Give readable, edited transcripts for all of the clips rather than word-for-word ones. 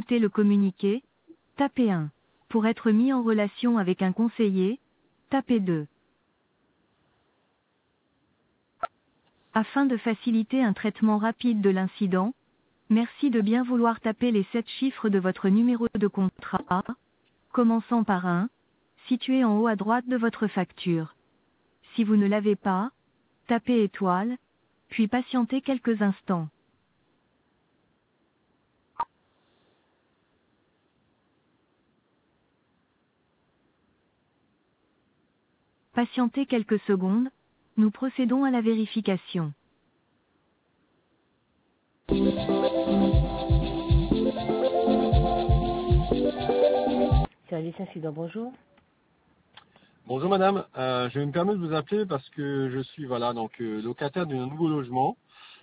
écouter le communiqué, tapez 1. Pour être mis en relation avec un conseiller, tapez 2. Afin de faciliter un traitement rapide de l'incident, merci de bien vouloir taper les 7 chiffres de votre numéro de contrat, commençant par 1, situé en haut à droite de votre facture. Si vous ne l'avez pas, tapez étoile, puis patientez quelques instants. Patientez quelques secondes, nous procédons à la vérification. Service incident, bonjour. Bonjour madame, je me permets de vous appeler parce que je suis locataire d'un nouveau logement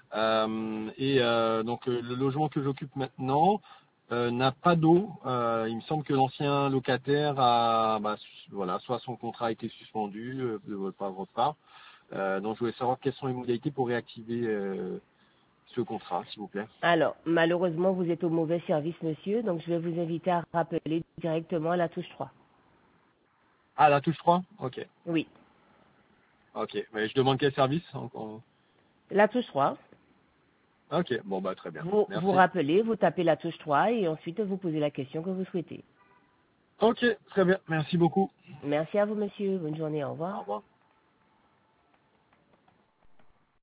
le logement que j'occupe maintenant n'a pas d'eau. Il me semble que l'ancien locataire soit son contrat a été suspendu de votre part. Donc je voulais savoir quelles sont les modalités pour réactiver ce contrat, s'il vous plaît. Alors, malheureusement, vous êtes au mauvais service, monsieur, donc je vais vous inviter à rappeler directement à la touche 3. Ah, la touche 3. Ok. Oui, Ok. Mais je demande quel service la touche 3. Ok. Bon, bah très bien. Vous Merci. rappelez, vous tapez la touche 3 et ensuite vous posez la question que vous souhaitez. Ok, très bien. Merci beaucoup. Merci à vous, monsieur. Bonne journée. Au Au revoir. revoir.